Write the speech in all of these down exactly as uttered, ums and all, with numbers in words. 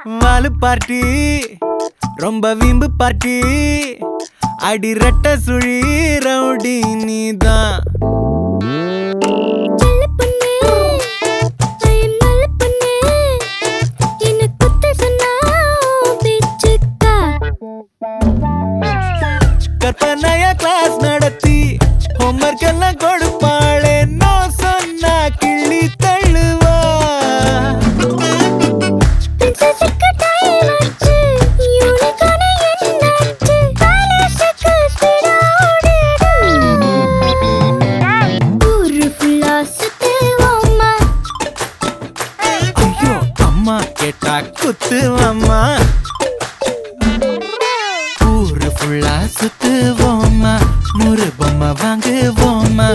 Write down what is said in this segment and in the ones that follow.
வாலு party ரொம்ப வீம்பு party அடி ரெட்ட சுழி ரவுடி நீதான் கற்பனையா கிளாஸ் நடத்தி ஹோம்வொர்க் எல்லாம் கொடுப்பாளே நான் சொன்னா கிள்ளி தள்ளுவா ஐயோ அம்மா கேட்டா குத்துவம்மா ஊரு ஃபுல்லா சுத்துவோமா நூறு பொம்மை வாங்குவோமா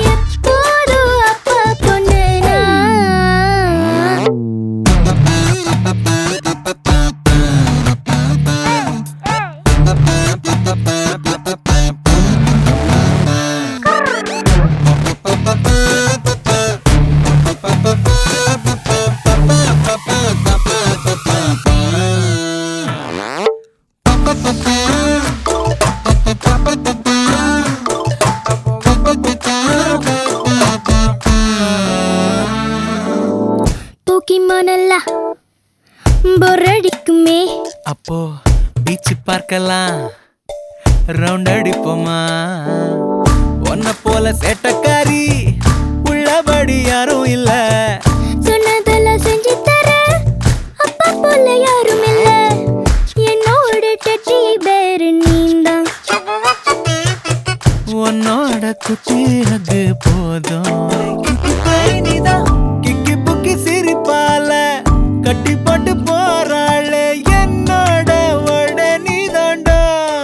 பொரடிக்குமே அப்போ பீச் பார்க்கலாம் ரவுண்ட் அடிப்போமா ஒன்ன போல சேட்டக்காரி உள்ளபடி யாரும் இல்ல சொன்னதெல்லாம் செஞ்சு தர அப்பா போல யாரும் இல்ல என்னோட டெட்டி பேரு நீந்தான் உன்னோட குட்டி அது போதும் கிக்கி புக்கி சிரிப்பால கட்டி போட்டு போறாளே என்னோட உடனே தாண்டா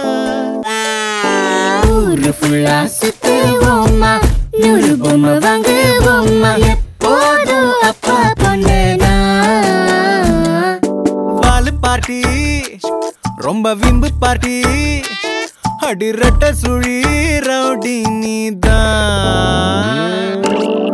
ஊரு ஃபுல்லா சுத்துவோமா நூறு பொம்மை வாங்குவோமா எப்போதும் அப்பா பொண்ணுனா வாலு பார்ட்டி ரொம்ப விம்பு பார்ட்டி அடி ரெட்ட சுழி ரவுடி நீதான்